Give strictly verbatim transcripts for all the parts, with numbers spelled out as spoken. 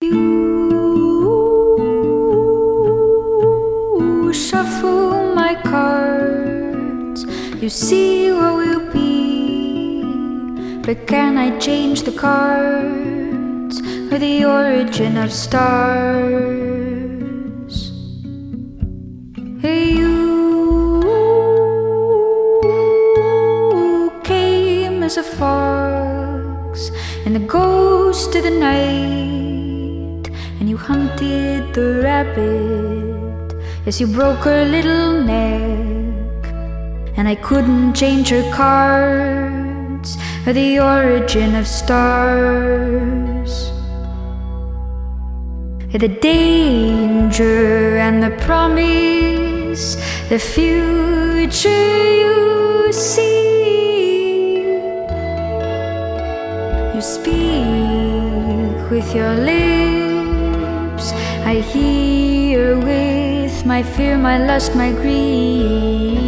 You shuffle my cards, you see what will be. But can I change the cards or the origin of stars? Hey, you came as a fox and a ghost of the night, and you hunted the rabbit. Yes, you broke her little neck, and I couldn't change her cards or the origin of stars. The danger and the promise, the future you see. You speak with your lips, I hear with my fear, my lust, my greed.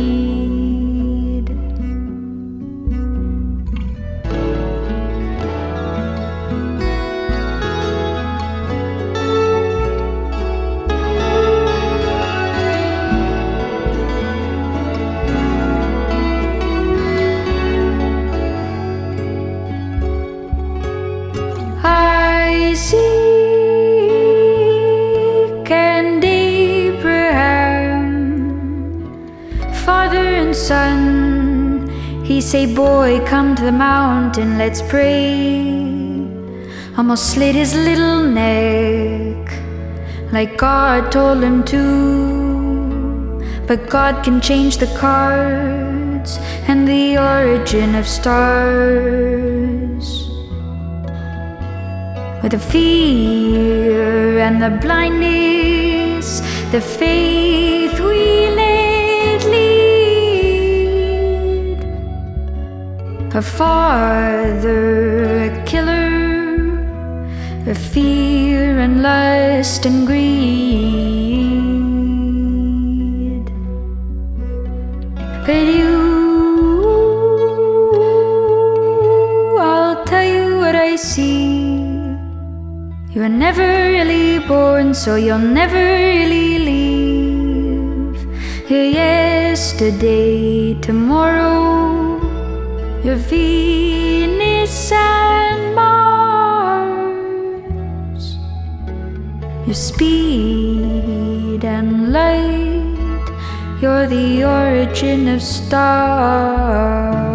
Isaac and Abraham, father and son, he say, boy, come to the mountain, let's pray. Almost slit his little neck, like God told him to. But God can change the cards and the origin of stars. With the fear and the blindness, the faith we let lead. Her father, a killer, her fear and lust and greed. But you, I'll tell you what I see. You were never really born, so you'll never really leave. Your yesterday, tomorrow, your Venus and Mars. Your speed and light, you're the origin of stars.